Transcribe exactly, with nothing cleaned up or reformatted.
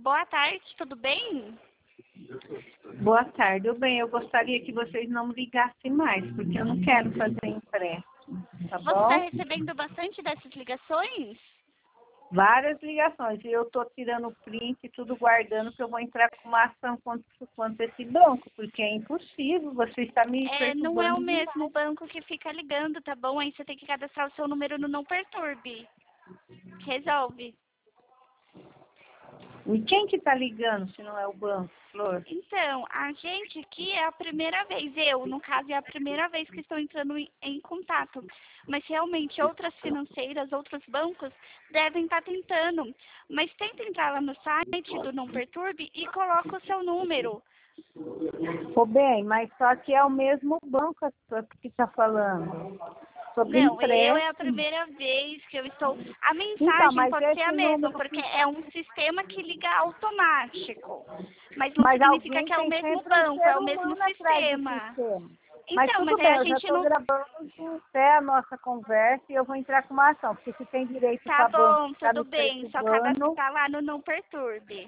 Boa tarde, tudo bem? Boa tarde. Eu bem, eu gostaria que vocês não me ligassem mais, porque eu não quero fazer empréstimo, tá Você está bom? recebendo bastante dessas ligações? Várias ligações, e eu estou tirando o print e tudo guardando, que eu vou entrar com uma ação contra, contra esse banco, porque é impossível, você está me É, não é o perturbando mesmo demais. banco que fica ligando, tá bom? Aí você tem que cadastrar o seu número no Não Perturbe. Resolve. E quem que está ligando se não é o banco, Flor? Então, a gente aqui é a primeira vez, eu, no caso, é a primeira vez que estou entrando em, em contato. Mas realmente outras financeiras, outros bancos devem estar tentando. Mas tenta entrar lá no site do Não Perturbe e coloca o seu número. Ô bem, mas só que é o mesmo banco que está falando. Sobre Não, eu é a empréstimo. primeira vez que eu estou. A Então, mensagem mas pode ser a esse mesma, número porque que... é um sistema que liga automático. Mas não Mas significa alguém que é o tem mesmo sempre um banco, é ser o mesmo humano atrás do sistema. sistema. Mas Então, mas tudo aí bem, a eu já gente estou não. gravando em pé a nossa conversa e eu vou entrar com uma ação, porque se tem direito Tá para banco bom, ficar tudo me bem, só perturbando, cadastrar lá no Não Perturbe.